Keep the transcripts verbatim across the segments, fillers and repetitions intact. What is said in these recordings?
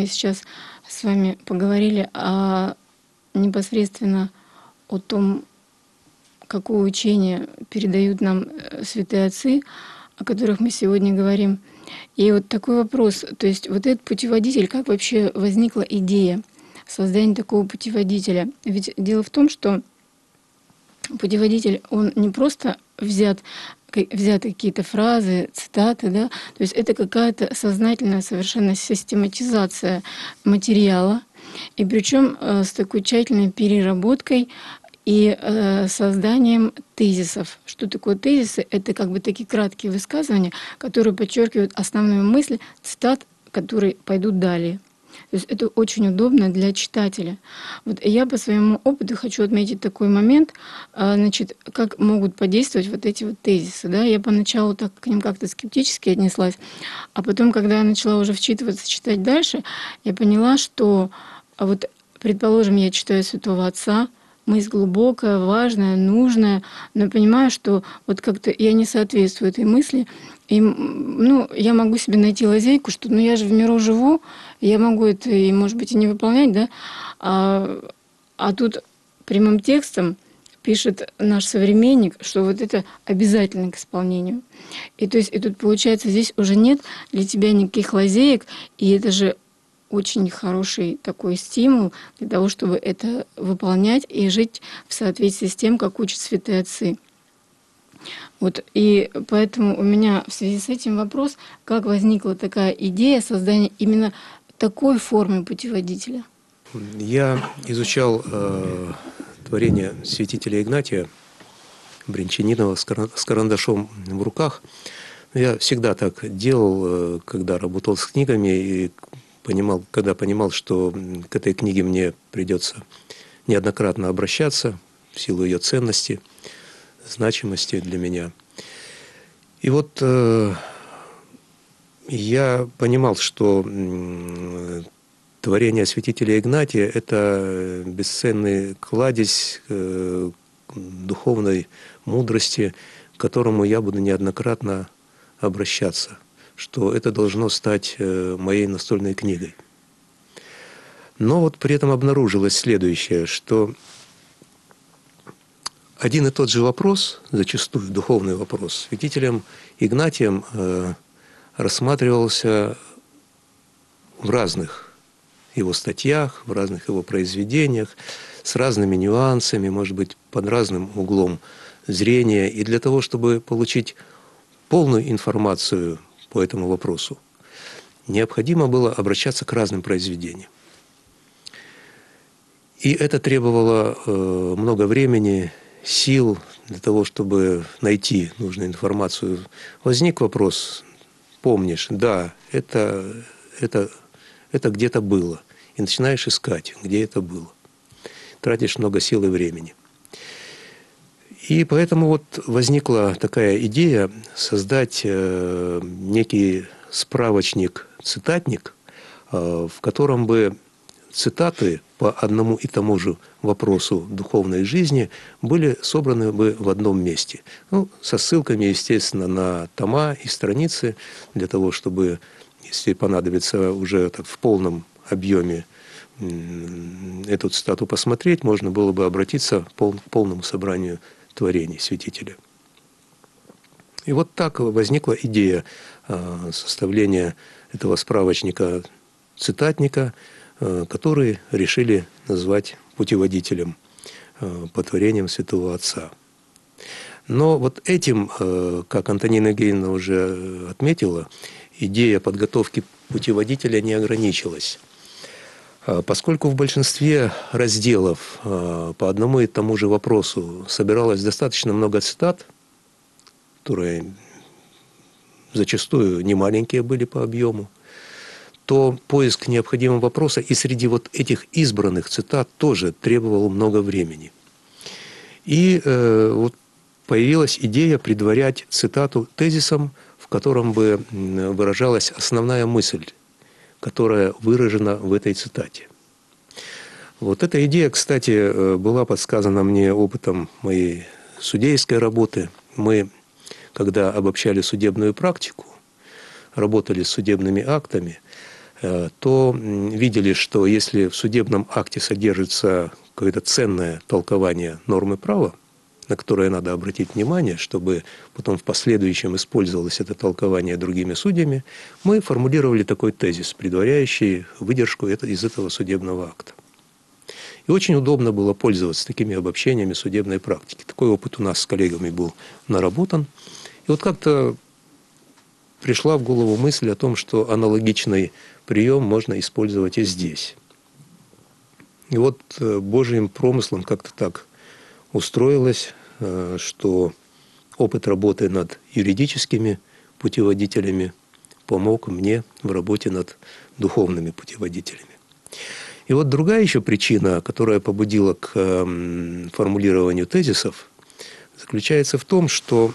мы сейчас с вами поговорили о, непосредственно о том, какое учение передают нам святые отцы, о которых мы сегодня говорим. И вот такой вопрос, то есть вот этот путеводитель, как вообще возникла идея создания такого путеводителя? Ведь дело в том, что путеводитель, он не просто взят, взяты какие-то фразы, цитаты, да, то есть это какая-то сознательная совершенно систематизация материала, и причем с такой тщательной переработкой и э, созданием тезисов. Что такое тезисы? Это как бы такие краткие высказывания, которые подчеркивают основную мысль цитат, которые пойдут далее. То есть это очень удобно для читателя. Вот я по своему опыту хочу отметить такой момент, значит, как могут подействовать вот эти вот тезисы. Да? Я поначалу так к ним как-то скептически отнеслась, а потом, когда я начала уже вчитываться, читать дальше, я поняла, что вот, предположим, я читаю Святого Отца, мысль глубокая, важная, нужная, но понимаю, что вот как-то я не соответствую этой мысли. И, ну, я могу себе найти лазейку, что ну, я же в миру живу, я могу это, и, может быть, и не выполнять, да? А, а тут прямым текстом пишет наш современник, что вот это обязательно к исполнению. И то есть и тут, получается, здесь уже нет для тебя никаких лазеек, и это же очень хороший такой стимул для того, чтобы это выполнять и жить в соответствии с тем, как учат святые отцы. Вот, и поэтому у меня в связи с этим вопрос, как возникла такая идея создания именно такой формы путеводителя? Я изучал э, творение святителя Игнатия Брянчанинова с карандашом в руках. Я всегда так делал, когда работал с книгами, и понимал, когда понимал, что к этой книге мне придется неоднократно обращаться в силу ее ценности, значимости для меня. И вот э, я понимал, что э, творение святителя Игнатия – это бесценный кладезь э, духовной мудрости, к которому я буду неоднократно обращаться, что это должно стать моей настольной книгой. Но вот при этом обнаружилось следующее, что один и тот же вопрос, зачастую духовный вопрос, святителем Игнатием э, рассматривался в разных его статьях, в разных его произведениях, с разными нюансами, может быть, под разным углом зрения. И для того, чтобы получить полную информацию по этому вопросу, необходимо было обращаться к разным произведениям. И это требовало э, много времени, сил для того, чтобы найти нужную информацию. Возник вопрос, помнишь, да, это, это, это где-то было. И начинаешь искать, где это было. Тратишь много сил и времени. И поэтому вот возникла такая идея создать э, некий справочник-цитатник, э, в котором бы цитаты по одному и тому же вопросу духовной жизни были собраны бы в одном месте. Ну, со ссылками, естественно, на тома и страницы, для того, чтобы, если понадобится уже так в полном объеме эту цитату посмотреть, можно было бы обратиться к полному собранию творений святителя. И вот так возникла идея составления этого справочника-цитатника, который решили назвать путеводителем по творениям Святого Отца. Но вот этим, как Антонина Евгеньевна уже отметила, идея подготовки путеводителя не ограничилась. Поскольку в большинстве разделов по одному и тому же вопросу собиралось достаточно много цитат, которые зачастую немаленькие были по объему, то поиск необходимого вопроса и среди вот этих избранных цитат тоже требовал много времени. И э, вот появилась идея предварять цитату тезисом, в котором бы выражалась основная мысль, которая выражена в этой цитате. Вот эта идея, кстати, была подсказана мне опытом моей судейской работы. Мы, когда обобщали судебную практику, работали с судебными актами, то видели, что если в судебном акте содержится какое-то ценное толкование нормы права, на которое надо обратить внимание, чтобы потом в последующем использовалось это толкование другими судьями, мы формулировали такой тезис, предваряющий выдержку из этого судебного акта. И очень удобно было пользоваться такими обобщениями судебной практики. Такой опыт у нас с коллегами был наработан. И вот как-то пришла в голову мысль о том, что аналогичный прием можно использовать и здесь. И вот Божьим промыслом как-то так устроилось, что опыт работы над юридическими путеводителями помог мне в работе над духовными путеводителями. И вот другая еще причина, которая побудила к формулированию тезисов, заключается в том, что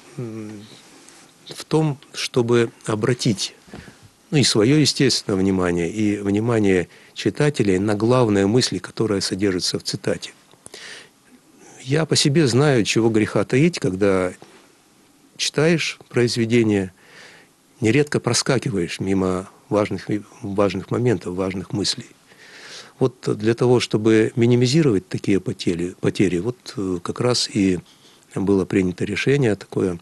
в том, чтобы обратить, ну и свое, естественно, внимание, и внимание читателей на главные мысли, которые содержатся в цитате. Я по себе знаю, чего греха таить, когда читаешь произведение, нередко проскакиваешь мимо важных, важных моментов, важных мыслей. Вот для того, чтобы минимизировать такие потери, потери, вот как раз и было принято решение такое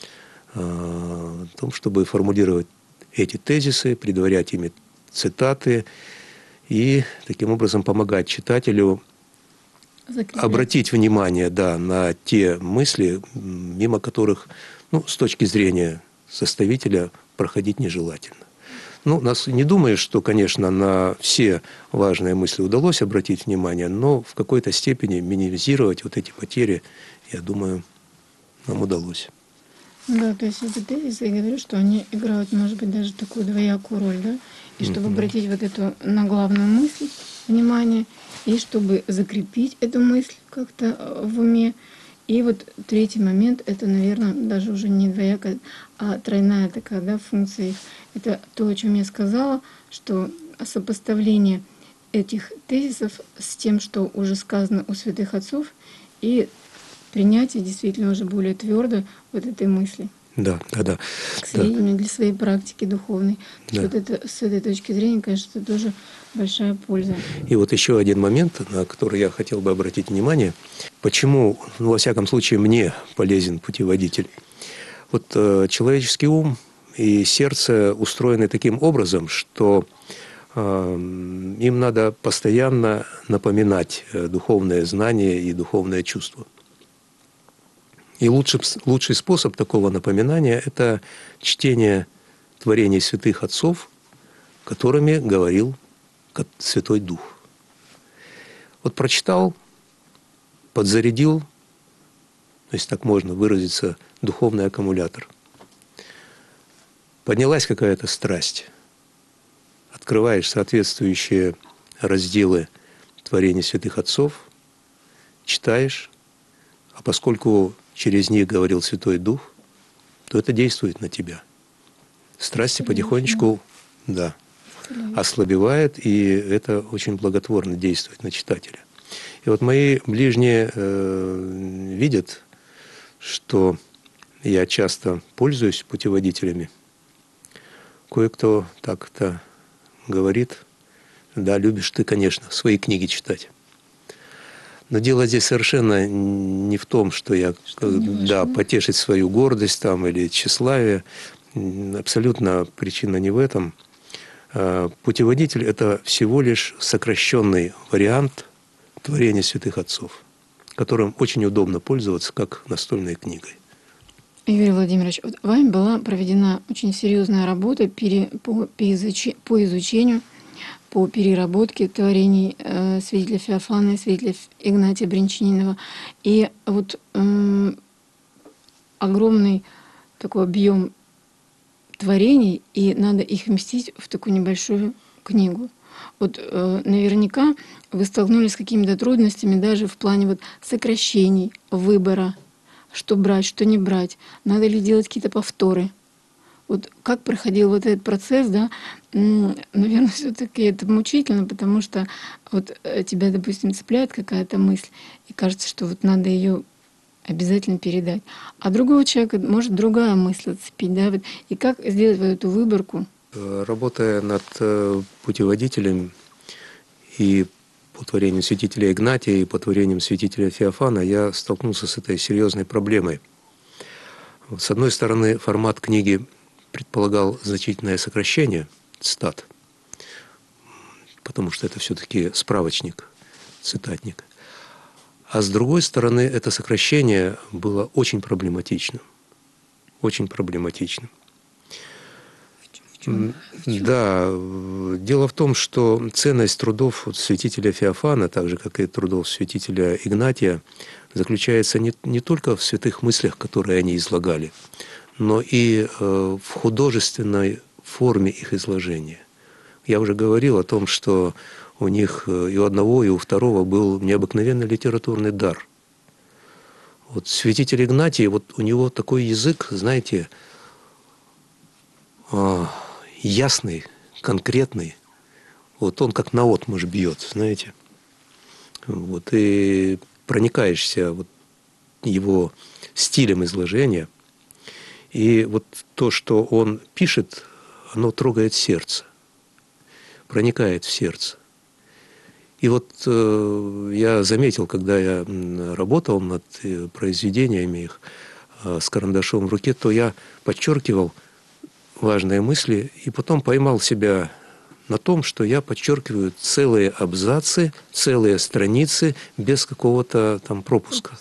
о том, чтобы формулировать эти тезисы, предварять ими цитаты и таким образом помогать читателю закреплять, обратить внимание, да, на те мысли, мимо которых, ну, с точки зрения составителя, проходить нежелательно. Ну, нас не думаю, что, конечно, на все важные мысли удалось обратить внимание, но в какой-то степени минимизировать вот эти потери, я думаю, нам удалось. Да, то есть эти тезисы, я говорю, что они играют, может быть, даже такую двоякую роль, да? И чтобы mm-hmm. обратить вот эту на главную мысль внимание, и чтобы закрепить эту мысль как-то в уме. И вот третий момент, это, наверное, даже уже не двоякая, а тройная такая, да, функция их. Это то, о чем я сказала, что сопоставление этих тезисов с тем, что уже сказано у святых отцов, и принятие действительно уже более твердо вот этой мысли. Да, да, да. К сведению, да. Для своей практики духовной. Да. Вот это, с этой точки зрения, конечно, это тоже большая польза. И вот еще один момент, на который я хотел бы обратить внимание. Почему, ну, во всяком случае, мне полезен путеводитель? Вот э, человеческий ум и сердце устроены таким образом, что э, им надо постоянно напоминать духовное знание и духовное чувство. И лучший, лучший способ такого напоминания – это чтение творений святых отцов, которыми говорил Святой Дух. Вот прочитал, подзарядил, если так можно выразиться, духовный аккумулятор. Поднялась какая-то страсть. Открываешь соответствующие разделы творений святых отцов, читаешь, а поскольку через них говорил Святой Дух, то это действует на тебя. Страсти потихонечку, да, ослабевает, и это очень благотворно действует на читателя. И вот мои ближние э, видят, что я часто пользуюсь путеводителями. Кое-кто так-то говорит: да, любишь ты, конечно, свои книги читать. Но дело здесь совершенно не в том, что я, что да, потешить свою гордость там или тщеславие. Абсолютно причина не в этом. Путеводитель – это всего лишь сокращенный вариант творения святых отцов, которым очень удобно пользоваться как настольной книгой. Юрий Владимирович, вот вами была проведена очень серьезная работа пере, по, по изучению, по переработке творений э, святителя Феофана и святителя Игнатия Брянчанинова. И вот э, огромный такой объем творений, и надо их вместить в такую небольшую книгу. Вот э, наверняка вы столкнулись с какими-то трудностями даже в плане вот сокращений, выбора, что брать, что не брать, надо ли делать какие-то повторы. Вот как проходил вот этот процесс, да, наверное, все-таки это мучительно, потому что вот тебя, допустим, цепляет какая-то мысль, и кажется, что вот надо ее обязательно передать. А другого человека может другая мысль отцепить, да, вот. И как сделать вот эту выборку Работая над путеводителем и по творению святителя Игнатия, и по творениям святителя Феофана, я столкнулся с этой серьезной проблемой. С одной стороны, формат книги предполагал значительное сокращение цитат, потому что это все-таки справочник, цитатник. А с другой стороны, это сокращение было очень проблематичным. Очень проблематичным. Да, дело в том, что ценность трудов святителя Феофана, так же, как и трудов святителя Игнатия, заключается не, не только в святых мыслях, которые они излагали, но и э, в художественной форме их изложения. Я уже говорил о том, что у них и у одного, и у второго был необыкновенный литературный дар. Вот святитель Игнатий, вот у него такой язык, знаете, э, ясный, конкретный. Вот он как наотмашь бьет, знаете. Вот, и проникаешься вот его стилем изложения. И вот то, что он пишет, оно трогает сердце, проникает в сердце. И вот э, я заметил, когда я работал над произведениями их э, с карандашом в руке, то я подчеркивал важные мысли, и потом поймал себя на том, что я подчеркиваю целые абзацы, целые страницы без какого-то там пропуска.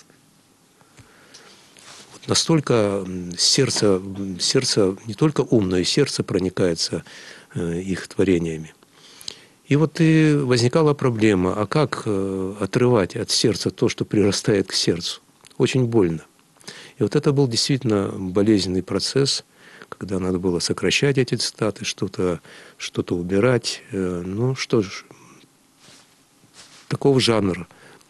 Вот настолько сердце, сердце, не только ум, но и сердце проникается э, их творениями. И вот и возникала проблема, а как э, отрывать от сердца то, что прирастает к сердцу? Очень больно. И вот это был действительно болезненный процесс, когда надо было сокращать эти цитаты, что-то что-то убирать. Ну что ж, такого жанра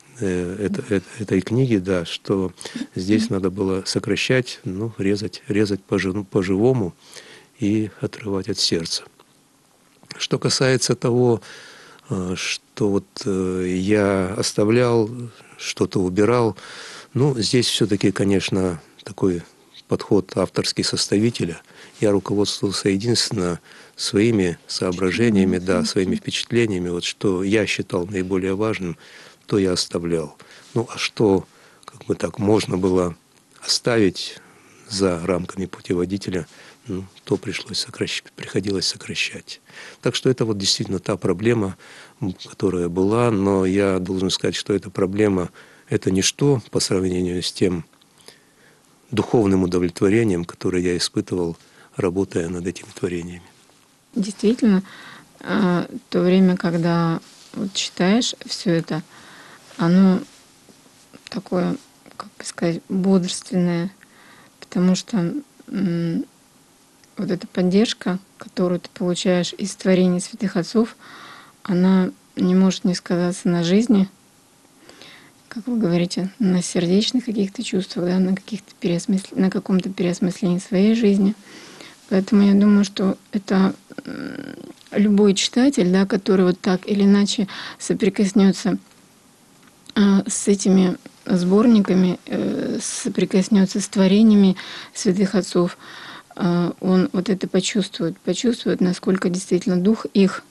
этой книги, да, что здесь надо было сокращать, ну, резать, резать по-живому и отрывать от сердца. Что касается того, что вот я оставлял, что-то убирал, ну, здесь все-таки, конечно, такой подход авторский составителя. Я руководствовался единственно своими соображениями, да, своими впечатлениями. Вот что я считал наиболее важным, то я оставлял. Ну, а что, как бы так, можно было оставить за рамками путеводителя, ну, то пришлось сокращать, приходилось сокращать. Так что это вот действительно та проблема, которая была, но я должен сказать, что эта проблема – это ничто по сравнению с тем духовным удовлетворением, которое я испытывал, работая над этими творениями. Действительно, то время, когда вот читаешь все это, оно такое, как бы сказать, бодрственное, потому что м, вот эта поддержка, которую ты получаешь из творений святых отцов, она не может не сказаться на жизни, как вы говорите, на сердечных каких-то чувствах, да, на, каких-то переосмысл... на каком-то переосмыслении своей жизни. Поэтому я думаю, что это любой читатель, да, который вот так или иначе соприкоснется с этими сборниками, соприкоснется с творениями святых отцов, он вот это почувствует, почувствует, насколько действительно дух их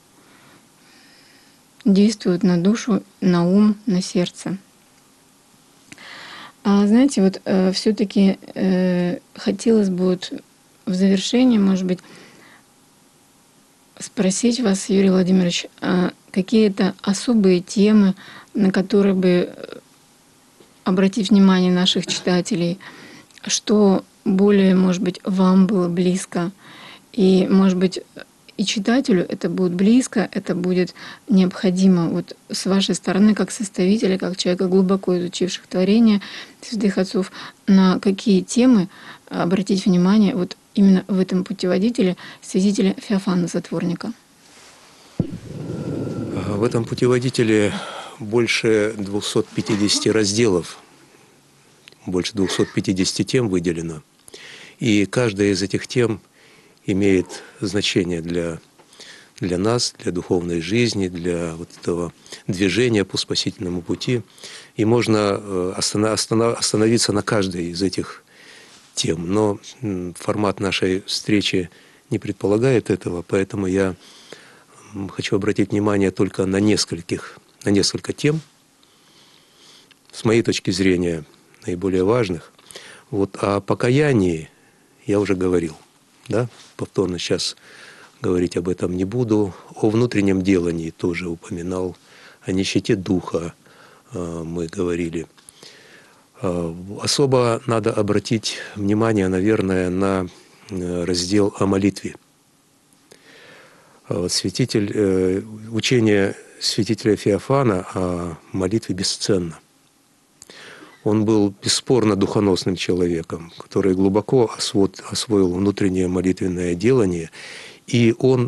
действует на душу, на ум, на сердце. А знаете, вот э, все-таки э, хотелось бы вот в завершении, может быть, спросить вас, Юрий Владимирович, а какие-то особые темы, на которые бы обратить внимание наших читателей, что более, может быть, вам было близко, и, может быть, и читателю это будет близко, это будет необходимо вот с вашей стороны, как составителя, как человека, глубоко изучивших творения святых отцов, на какие темы обратить внимание вот именно в этом путеводителе святителя Феофана Затворника? В этом путеводителе больше двухсот пятидесяти разделов, больше двухсот пятидесяти тем выделено. И каждая из этих тем имеет значение для, для нас, для духовной жизни, для вот этого движения по спасительному пути. И можно остановиться на каждой из этих тем. Но формат нашей встречи не предполагает этого, поэтому я хочу обратить внимание только на нескольких, на несколько тем, с моей точки зрения, наиболее важных. Вот о покаянии я уже говорил, да, повторно сейчас говорить об этом не буду. О внутреннем делании тоже упоминал, о нищете духа мы говорили. Особо надо обратить внимание, наверное, на раздел о молитве. Святитель, учение святителя Феофана о молитве бесценно. Он был бесспорно духоносным человеком, который глубоко освоил внутреннее молитвенное делание, и он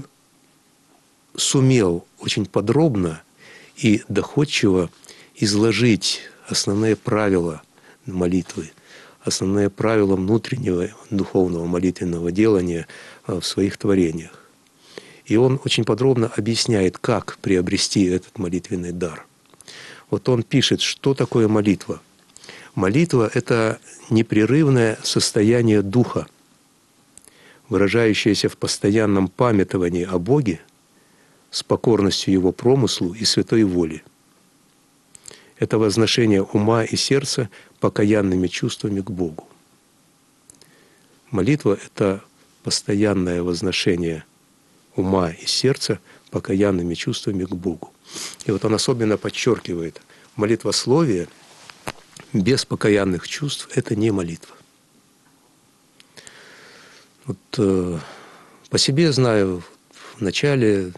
сумел очень подробно и доходчиво изложить основные правила молитвы, основные правила внутреннего духовного молитвенного делания в своих творениях. И он очень подробно объясняет, как приобрести этот молитвенный дар. Вот он пишет, что такое молитва. Молитва – это непрерывное состояние духа, выражающееся в постоянном памятовании о Боге с покорностью Его промыслу и святой воле. Это возношение ума и сердца покаянными чувствами к Богу. Молитва – это постоянное возношение ума и сердца покаянными чувствами к Богу. И вот он особенно подчеркивает, молитвословие без покаянных чувств – это не молитва. Вот, э, по себе знаю, в начале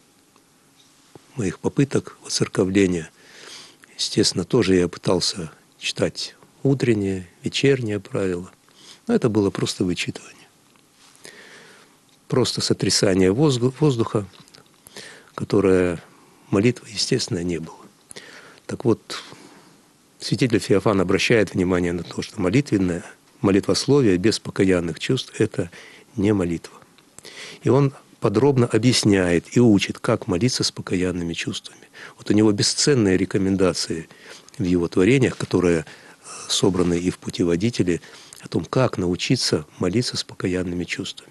моих попыток воцерковления, естественно, тоже я пытался читать утреннее, вечернее правило, но это было просто вычитывание. Просто сотрясание воздуха, которое молитвы, естественно, не было. Так вот, святитель Феофан обращает внимание на то, что молитвенное, молитвословие без покаянных чувств – это не молитва. И он подробно объясняет и учит, как молиться с покаянными чувствами. Вот у него бесценные рекомендации в его творениях, которые собраны и в путеводителе, о том, как научиться молиться с покаянными чувствами.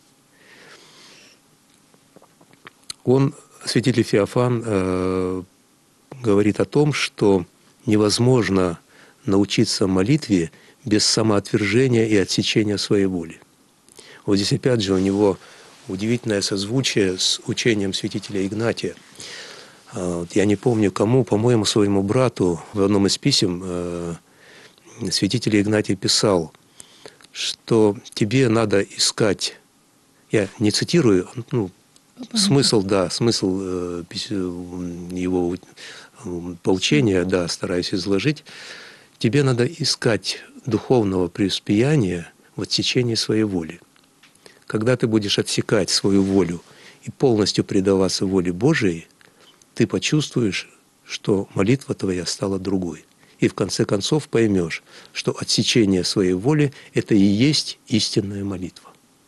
Он, святитель Феофан, э, говорит о том, что невозможно научиться молитве без самоотвержения и отсечения своей воли. Вот здесь опять же у него удивительное созвучие с учением святителя Игнатия. Я не помню кому, по-моему, своему брату в одном из писем святитель Игнатий писал, что тебе надо искать, я не цитирую, ну, смысл, да, смысл его поучения, да, стараюсь изложить, тебе надо искать духовного преуспеяния в отсечении своей воли. Когда ты будешь отсекать свою волю и полностью предаваться воле Божией, ты почувствуешь, что молитва твоя стала другой. И в конце концов поймешь, что отсечение своей воли – это и есть истинная молитва.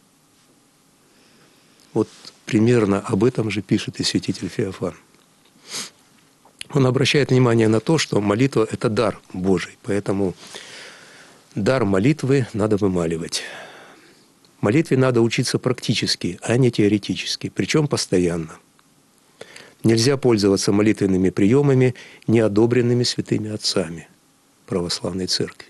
Вот примерно об этом же пишет и святитель Феофан. Он обращает внимание на то, что молитва – это дар Божий, поэтому дар молитвы надо вымаливать. Молитве надо учиться практически, а не теоретически, причем постоянно. Нельзя пользоваться молитвенными приемами, не одобренными святыми отцами православной церкви.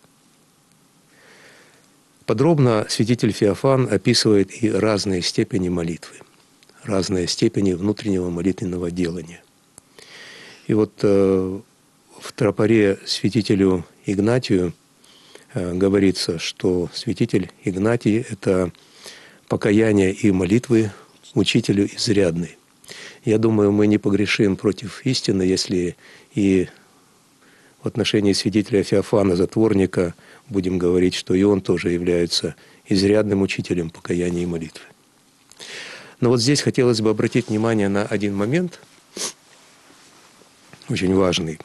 Подробно святитель Феофан описывает и разные степени молитвы, разные степени внутреннего молитвенного делания. И вот э, в тропаре святителю Игнатию э, говорится, что святитель Игнатий – это покаяние и молитвы учителю изрядный. Я думаю, мы не погрешим против истины, если и в отношении святителя Феофана, затворника, будем говорить, что и он тоже является изрядным учителем покаяния и молитвы. Но вот здесь хотелось бы обратить внимание на один момент, очень важный.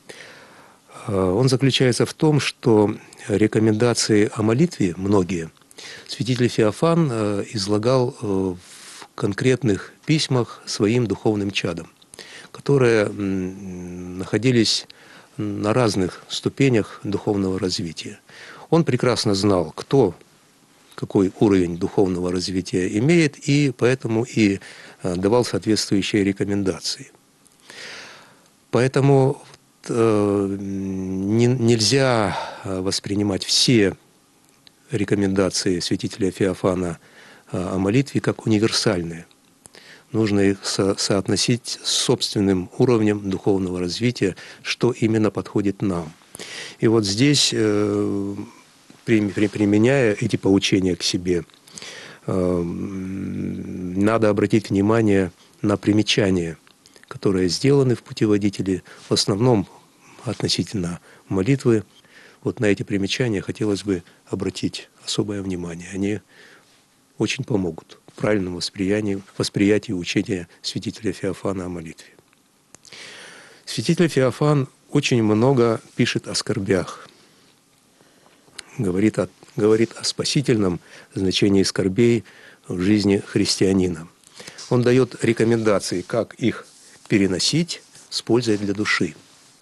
Он заключается в том, что рекомендации о молитве, многие, святитель Феофан излагал в конкретных письмах своим духовным чадам, которые находились на разных ступенях духовного развития. Он прекрасно знал, кто какой уровень духовного развития имеет, и поэтому и давал соответствующие рекомендации. Поэтому э, не, нельзя воспринимать все рекомендации святителя Феофана о молитве как универсальные. Нужно их со соотносить с собственным уровнем духовного развития, что именно подходит нам. И вот здесь, э, при, при, применяя эти поучения к себе, э, надо обратить внимание на примечания, которые сделаны в путеводителе, в основном относительно молитвы. Вот на эти примечания хотелось бы обратить особое внимание. Они очень помогут в правильном восприятии, восприятии учения святителя Феофана о молитве. Святитель Феофан очень много пишет о скорбях, говорит о, говорит о спасительном значении скорбей в жизни христианина. Он дает рекомендации, как их переносить с пользой для души.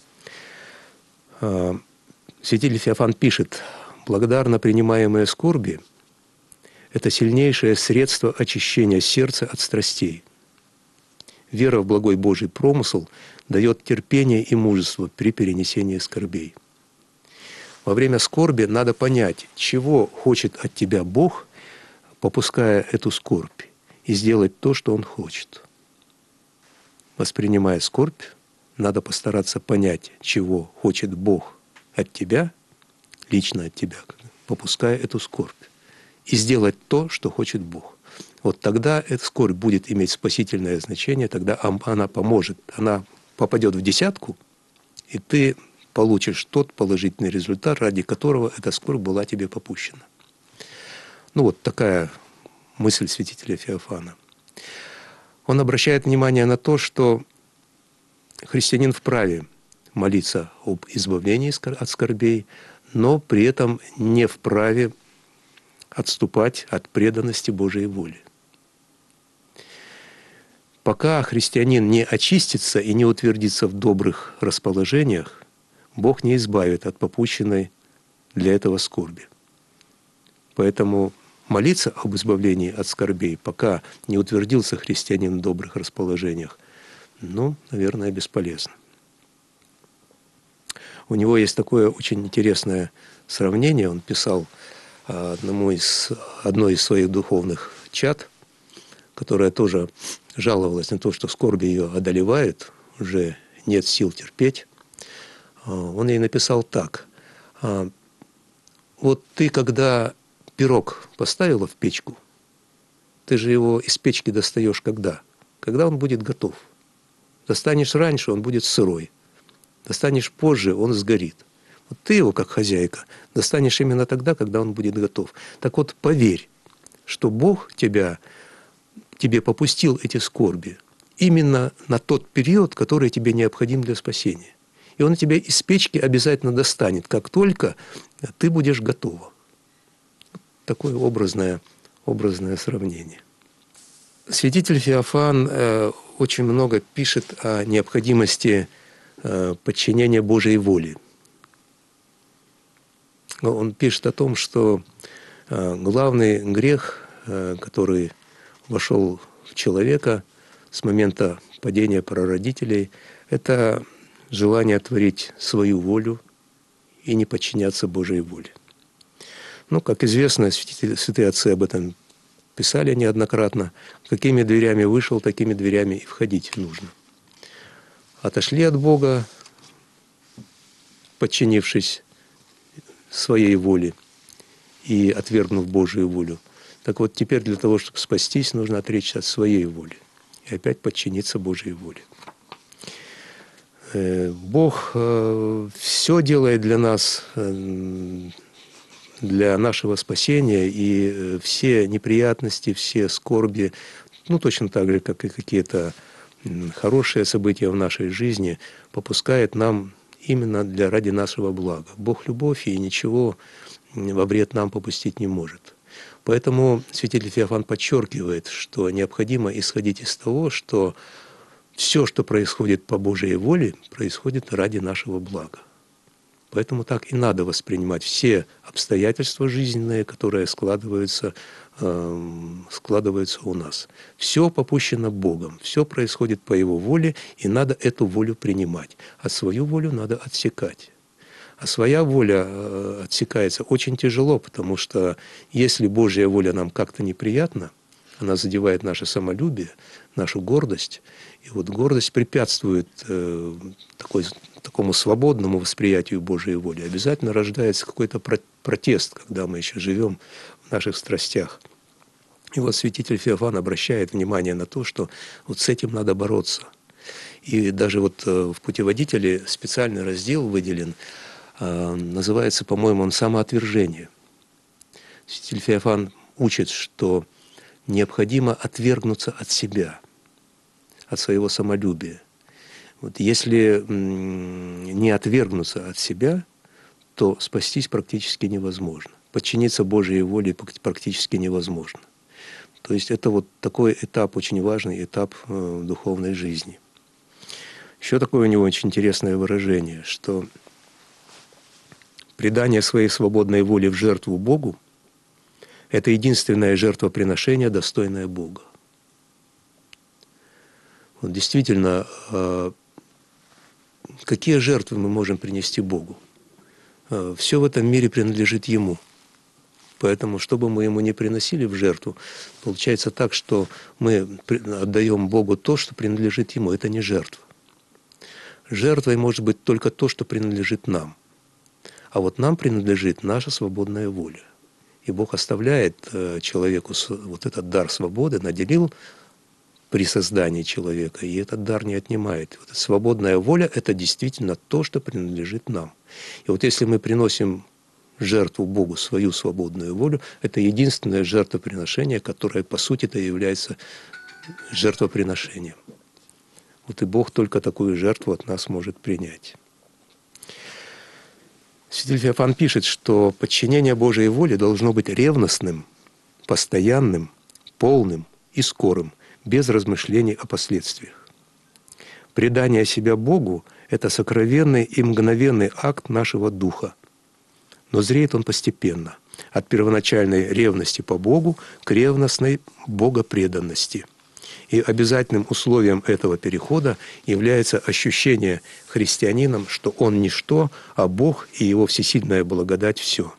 Святитель Феофан пишет: «Благодарно принимаемые скорби – это сильнейшее средство очищения сердца от страстей. Вера в благой Божий промысл дает терпение и мужество при перенесении скорбей. Во время скорби надо понять, чего хочет от тебя Бог, попуская эту скорбь, и сделать то, что Он хочет. Воспринимая скорбь, надо постараться понять, чего хочет Бог от тебя, лично от тебя, попуская эту скорбь, и сделать то, что хочет Бог. Вот тогда эта скорбь будет иметь спасительное значение, тогда она поможет, она попадет в десятку, и ты получишь тот положительный результат, ради которого эта скорбь была тебе попущена». Ну вот такая мысль святителя Феофана. Он обращает внимание на то, что христианин вправе молиться об избавлении от скорбей, но при этом не вправе отступать от преданности Божией воле. Пока христианин не очистится и не утвердится в добрых расположениях, Бог не избавит от попущенной для этого скорби. Поэтому молиться об избавлении от скорбей, пока не утвердился христианин в добрых расположениях, ну, наверное, бесполезно. У него есть такое очень интересное сравнение. Он писал одному из, одной из своих духовных чад, которая тоже жаловалась на то, что скорби ее одолевает, уже нет сил терпеть. Он ей написал так: «Вот ты, когда пирог поставила в печку, ты же его из печки достаешь когда? Когда он будет готов. Достанешь раньше, он будет сырой. Достанешь позже, он сгорит. Вот ты его, как хозяйка, достанешь именно тогда, когда он будет готов. Так вот, поверь, что Бог тебя, тебе попустил эти скорби именно на тот период, который тебе необходим для спасения. И Он тебя из печки обязательно достанет, как только ты будешь готова». Такое образное, образное сравнение. Святитель Феофан э, очень много пишет о необходимости э, подчинения Божьей воле. Он пишет о том, что э, главный грех, э, который вошел в человека с момента падения прародителей, это желание творить свою волю и не подчиняться Божьей воле. Ну, как известно, святые отцы об этом писали неоднократно. Какими дверями вышел, такими дверями и входить нужно. Отошли от Бога, подчинившись своей воле и отвергнув Божию волю. Так вот, теперь для того, чтобы спастись, нужно отречься от своей воли и опять подчиниться Божьей воле. Бог все делает для нас, для нашего спасения, и все неприятности, все скорби, ну, точно так же, как и какие-то хорошие события в нашей жизни, попускает нам именно для, ради нашего блага. Бог любовь, и ничего во вред нам попустить не может. Поэтому святитель Феофан подчеркивает, что необходимо исходить из того, что все, что происходит по Божьей воле, происходит ради нашего блага. Поэтому так и надо воспринимать все обстоятельства жизненные, которые складываются, э, складываются у нас. Все попущено Богом, все происходит по Его воле, и надо эту волю принимать, а свою волю надо отсекать. А своя воля э, отсекается очень тяжело, потому что если Божья воля нам как-то неприятна, она задевает наше самолюбие, нашу гордость. И вот гордость препятствует э, такой, такому свободному восприятию Божьей воли. Обязательно рождается какой-то протест, когда мы еще живем в наших страстях. И вот святитель Феофан обращает внимание на то, что вот с этим надо бороться. И даже вот э, в путеводителе специальный раздел выделен, э, называется, по-моему, он «Самоотвержение». Святитель Феофан учит, что необходимо отвергнуться от себя, от своего самолюбия. Вот если не отвергнуться от себя, то спастись практически невозможно. Подчиниться Божьей воле практически невозможно. То есть это вот такой этап, очень важный этап э, духовной жизни. Еще такое у него очень интересное выражение, что предание своей свободной воли в жертву Богу — это единственное жертвоприношение, достойное Бога. Вот действительно, какие жертвы мы можем принести Богу? Все в этом мире принадлежит Ему. Поэтому, что бы мы Ему не приносили в жертву, получается так, что мы отдаем Богу то, что принадлежит Ему. Это не жертва. Жертвой может быть только то, что принадлежит нам. А вот нам принадлежит наша свободная воля. И Бог оставляет человеку вот этот дар свободы, наделил при создании человека, и этот дар не отнимает. Вот свободная воля — это действительно то, что принадлежит нам. И вот если мы приносим жертву Богу свою свободную волю, это единственное жертвоприношение, которое по сути-то является жертвоприношением. Вот и Бог только такую жертву от нас может принять. Святитель Феофан пишет, что подчинение Божьей воле должно быть ревностным, постоянным, полным и скорым, без размышлений о последствиях. Предание себя Богу — это сокровенный и мгновенный акт нашего духа. Но зреет он постепенно, от первоначальной ревности по Богу к ревностной богопреданности. И обязательным условием этого перехода является ощущение христианином, что он ничто, а Бог и Его всесильная благодать — все.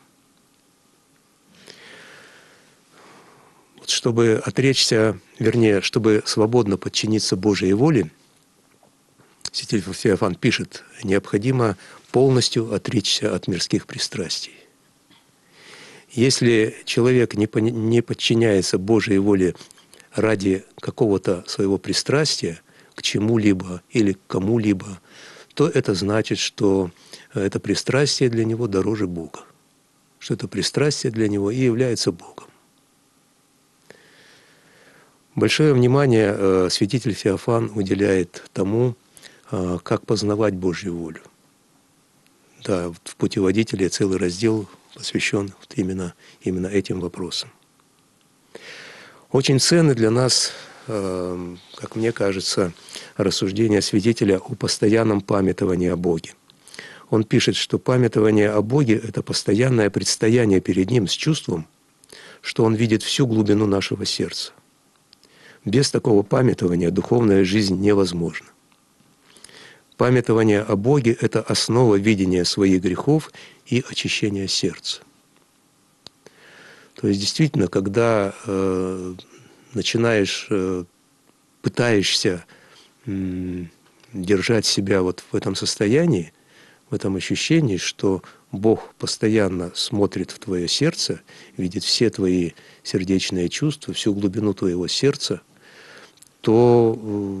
Чтобы отречься, вернее, чтобы свободно подчиниться Божьей воле, святитель Феофан пишет, необходимо полностью отречься от мирских пристрастий. Если человек не подчиняется Божьей воле ради какого-то своего пристрастия к чему-либо или к кому-либо, то это значит, что это пристрастие для него дороже Бога, что это пристрастие для него и является Богом. Большое внимание святитель Феофан уделяет тому, как познавать Божью волю. Да, в путеводителе целый раздел посвящен вот именно, именно этим вопросам. Очень ценны для нас, как мне кажется, рассуждения святителя о постоянном памятовании о Боге. Он пишет, что памятование о Боге — это постоянное предстояние перед Ним с чувством, что Он видит всю глубину нашего сердца. Без такого памятования духовная жизнь невозможна. Памятование о Боге — это основа видения своих грехов и очищения сердца. То есть действительно, когда э, начинаешь, э, пытаешься э, держать себя вот в этом состоянии, в этом ощущении, что Бог постоянно смотрит в твое сердце, видит все твои сердечные чувства, всю глубину твоего сердца, то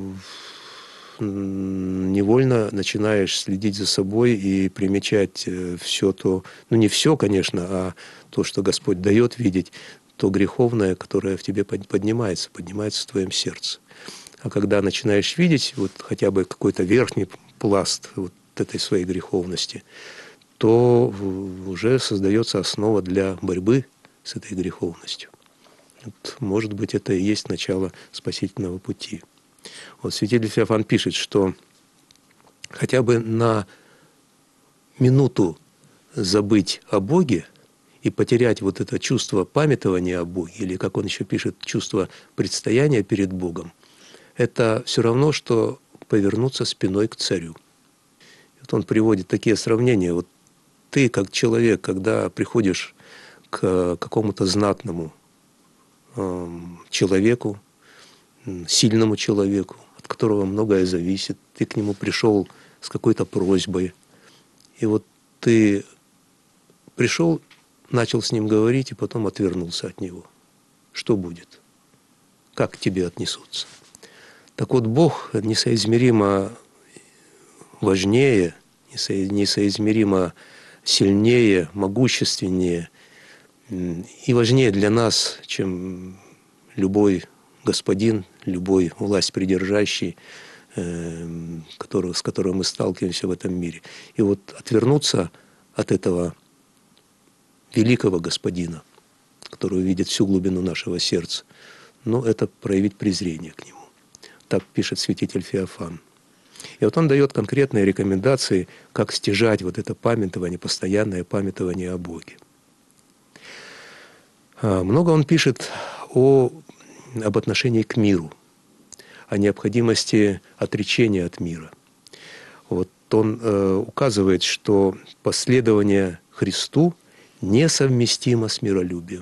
невольно начинаешь следить за собой и примечать все то, ну не все, конечно, а то, что Господь дает видеть, то греховное, которое в тебе поднимается, поднимается в твоем сердце. А когда начинаешь видеть вот хотя бы какой-то верхний пласт вот этой своей греховности, то уже создается основа для борьбы с этой греховностью. Вот, может быть, это и есть начало спасительного пути. Вот святитель Феофан пишет, что хотя бы на минуту забыть о Боге и потерять вот это чувство памятования о Боге, или, как он еще пишет, чувство предстояния перед Богом, это все равно, что повернуться спиной к царю. Вот он приводит такие сравнения. Вот ты, как человек, когда приходишь к какому-то знатному э, человеку, сильному человеку, от которого многое зависит, ты к нему пришел с какой-то просьбой, и вот ты пришел, начал с ним говорить, и потом отвернулся от него. Что будет? Как к тебе отнесутся? Так вот, Бог несоизмеримо важнее, несоизмеримо сильнее, могущественнее и важнее для нас, чем любой господин, любой власть придержащий, который, с которым мы сталкиваемся в этом мире. И вот отвернуться от этого великого господина, который увидит всю глубину нашего сердца, но это проявить презрение к нему. Так пишет святитель Феофан. И вот он дает конкретные рекомендации, как стяжать вот это памятование, постоянное памятование о Боге. Много он пишет о, об отношении к миру, о необходимости отречения от мира. Вот он э, указывает, что последование Христу несовместимо с миролюбием.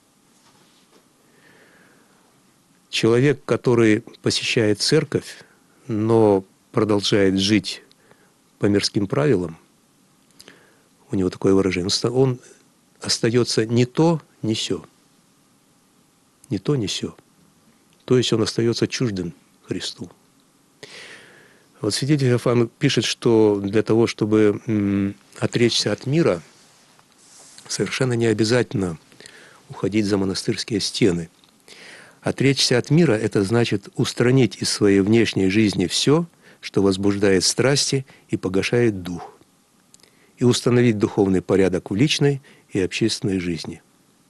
Человек, который посещает церковь, но продолжает жить по мирским правилам, у него такое выражение, он остается не то, не сё. Не то, не сё. То есть он остается чуждым Христу. Вот святитель Феофан пишет, что для того, чтобы м, отречься от мира, совершенно не обязательно уходить за монастырские стены. Отречься от мира – это значит устранить из своей внешней жизни все, что возбуждает страсти и погашает дух, и установить духовный порядок в личной и общественной жизни.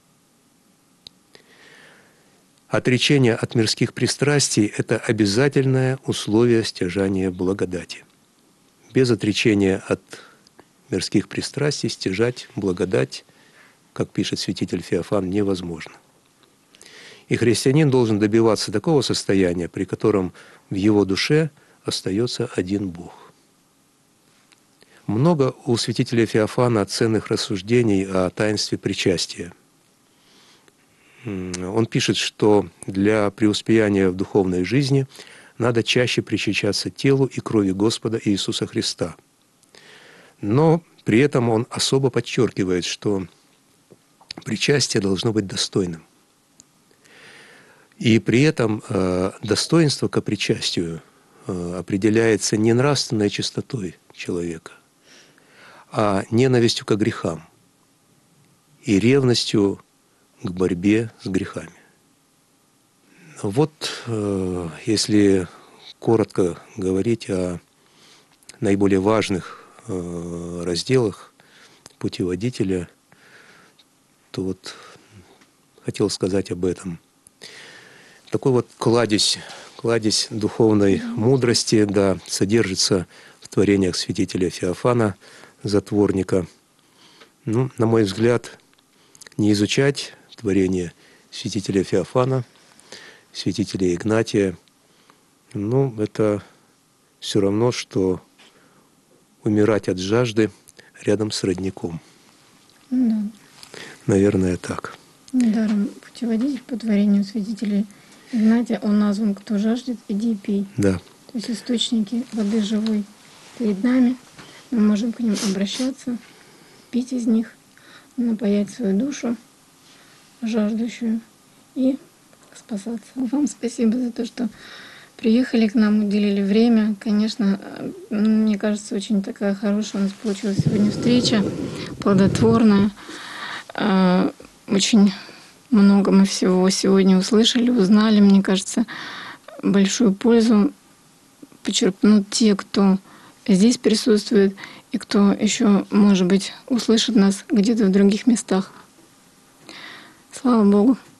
Отречение от мирских пристрастий – это обязательное условие стяжания благодати. Без отречения от мирских пристрастий стяжать благодать, как пишет святитель Феофан, невозможно. И христианин должен добиваться такого состояния, при котором в его душе остается один Бог. Много у святителя Феофана ценных рассуждений о таинстве причастия. Он пишет, что для преуспеяния в духовной жизни надо чаще причащаться телу и крови Господа Иисуса Христа. Но при этом он особо подчеркивает, что причастие должно быть достойным. И при этом э, достоинство к причастию э, определяется не нравственной чистотой человека, а ненавистью к грехам и ревностью к борьбе с грехами. Вот э, если коротко говорить о наиболее важных э, разделах путеводителя, то вот хотел сказать об этом. Такой вот кладезь, кладезь духовной мудрости, да, содержится в творениях святителя Феофана, затворника. Ну, на мой взгляд, не изучать творение святителя Феофана, святителя Игнатия, ну, это все равно, что умирать от жажды рядом с родником. Да. Наверное, так. Недаром путеводитель по творению святителей Игнатия, он назван «Кто жаждет, иди и пей». Да. То есть источники воды живой перед нами. Мы можем к ним обращаться, пить из них, напоять свою душу, жаждущую, и спасаться. Вам спасибо за то, что приехали к нам, уделили время. Конечно, мне кажется, очень такая хорошая у нас получилась сегодня встреча, плодотворная. Очень много мы всего сегодня услышали, узнали. Мне кажется, большую пользу почерпнут те, кто здесь присутствует, и кто еще, может быть, услышит нас где-то в других местах. Слава Богу!